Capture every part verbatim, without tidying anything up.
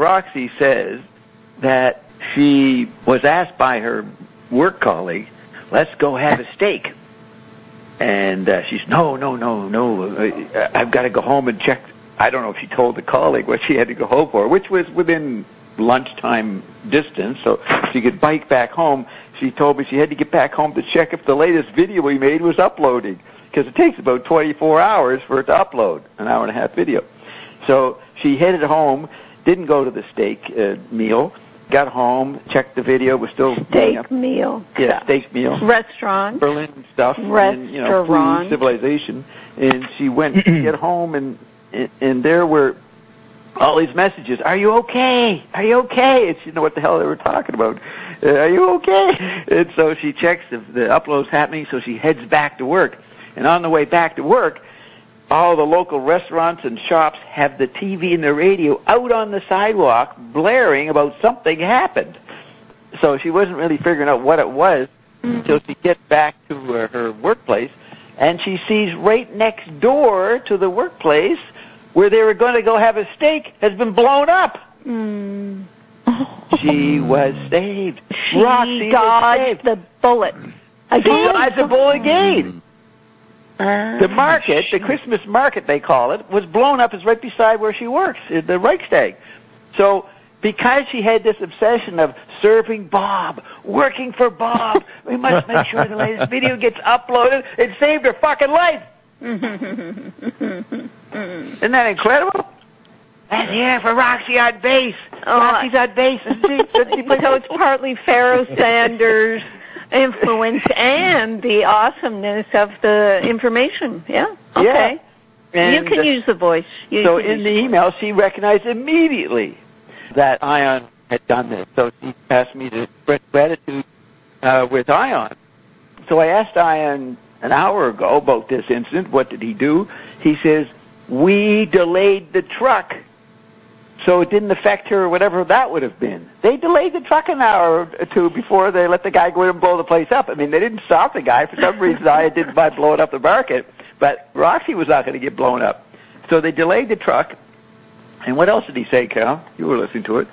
Roxy says that she was asked by her work colleague, let's go have a steak. And uh, she's, no, no, no, no, uh, I've got to go home and check. I don't know if she told the colleague what she had to go home for, which was within lunchtime distance, so she could bike back home. She told me she had to get back home to check if the latest video we made was uploading, because it takes about twenty-four hours for it to upload, an hour and a half video. So she headed home, didn't go to the steak uh, meal, got home, checked the video, was still... Steak up. meal. Yeah, steak meal. Restaurant. Berlin stuff. Restaurant. And, you know, food, civilization. And she went to get home, and, and and there were all these messages. Are you okay? Are you okay? And she didn't know what the hell they were talking about. Uh, are you okay? And so she checks if the upload's happening, so she heads back to work. And on the way back to work, all the local restaurants and shops have the T V and the radio out on the sidewalk blaring about something happened. So she wasn't really figuring out what it was until she gets back to her, her workplace, and she sees right next door to the workplace where they were going to go have a steak has been blown up. Mm. She was saved. She Roxy dodged the bullet. She dodged the bullet again. Uh, The market, the Christmas market they call it, was blown up. It's right beside where she works, in the Reichstag. So because she had this obsession of serving Bob, working for Bob, we must make sure the latest video gets uploaded, it saved her fucking life. Isn't that incredible? That's here for Roxy on bass. Oh, Roxy's on bass. Isn't she? Doesn't she play so it's partly Pharaoh Sanders' influence and the awesomeness of the information. Yeah. Okay. Yeah. And you can use the voice. You so can in the email, she recognized immediately that Ion had done this. So she asked me to express gratitude uh, with Ion. So I asked Ion an hour ago about this incident. What did he do? He says, we delayed the truck, so it didn't affect her, whatever that would have been. They delayed the truck an hour or two before they let the guy go in and blow the place up. I mean, they didn't stop the guy. For some reason, I didn't mind blowing up the market, but Roxy was not going to get blown up. So they delayed the truck. And what else did he say, Cal? You were listening to it.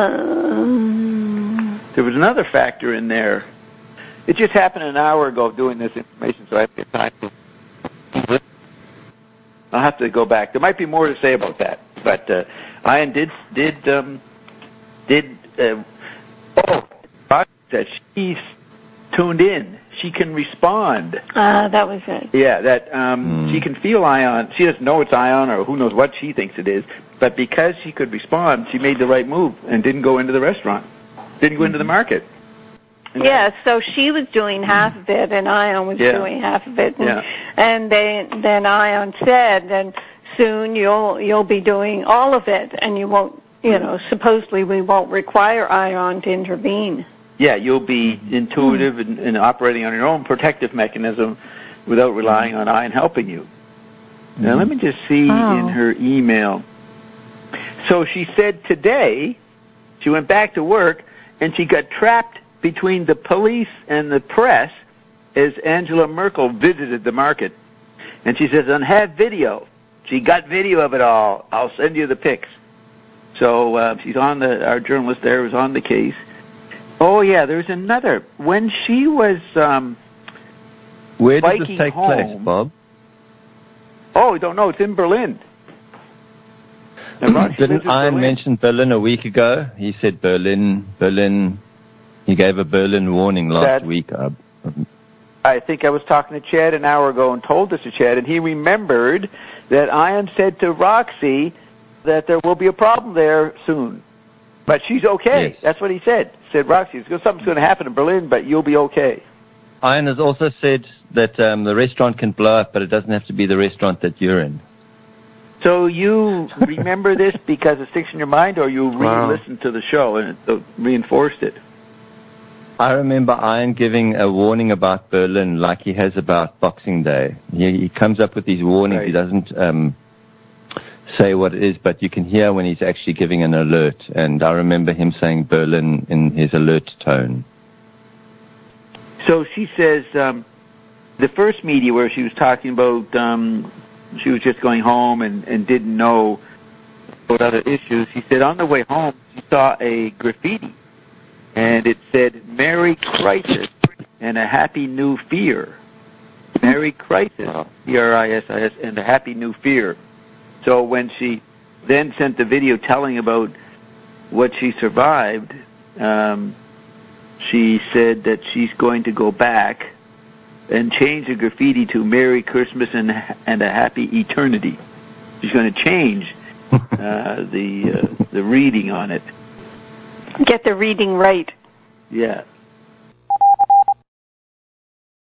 Um... There was another factor in there. It just happened an hour ago doing this information, so I have to get time to... I'll have to go back. There might be more to say about that, but uh, Ian did did um, did uh, oh that she's tuned in. She can respond. Ah, uh, that was it. Yeah, that um, mm. she can feel Ion. She doesn't know it's Ion or who knows what she thinks it is, but because she could respond, she made the right move and didn't go into the restaurant, didn't go into the market. Yeah, so she was doing half of it, and Ion was yeah. doing half of it, and, yeah. and they, then Ion said, "And soon you'll you'll be doing all of it, and you won't, you know, supposedly we won't require Ion to intervene." Yeah, you'll be intuitive mm. and, and operating on your own protective mechanism without relying on Ion helping you. Mm. Now, let me just see oh. in her email. So she said today she went back to work and she got trapped between the police and the press as Angela Merkel visited the market. And she says, and have video. She got video of it all. I'll send you the pics. So uh, she's on the, our journalist there was on the case. Oh, yeah, there's another. When she was um, Where did biking this take home, place, Bob? Oh, I don't know. It's in Berlin. Didn't Ian Berlin. mention Berlin a week ago? He said Berlin, Berlin. He gave a Berlin warning last that, week. Uh, I think I was talking to Chad an hour ago and told this to Chad, and he remembered that Ian said to Roxy that there will be a problem there soon. But she's okay. Yes. That's what he said. He said, Roxy, something's going to happen in Berlin, but you'll be okay. Ian has also said that um, the restaurant can blow up, but it doesn't have to be the restaurant that you're in. So you remember this because it sticks in your mind, or you wow. re-listened to the show and it reinforced it? I remember Ian giving a warning about Berlin like he has about Boxing Day. He, he comes up with these warnings. Right. He doesn't um, say what it is, but you can hear when he's actually giving an alert. And I remember him saying Berlin in his alert tone. So she says um, the first media where she was talking about um, she was just going home and, and didn't know about other issues. She said on the way home she saw a graffiti, and it said "Merry Crisis" and a Happy New Fear. Merry Crisis, C R I S I S, and a Happy New Fear. So when she then sent the video telling about what she survived, um, she said that she's going to go back and change the graffiti to "Merry Christmas and and a Happy Eternity." She's going to change uh, the uh, the reading on it. Get the reading right. Yeah.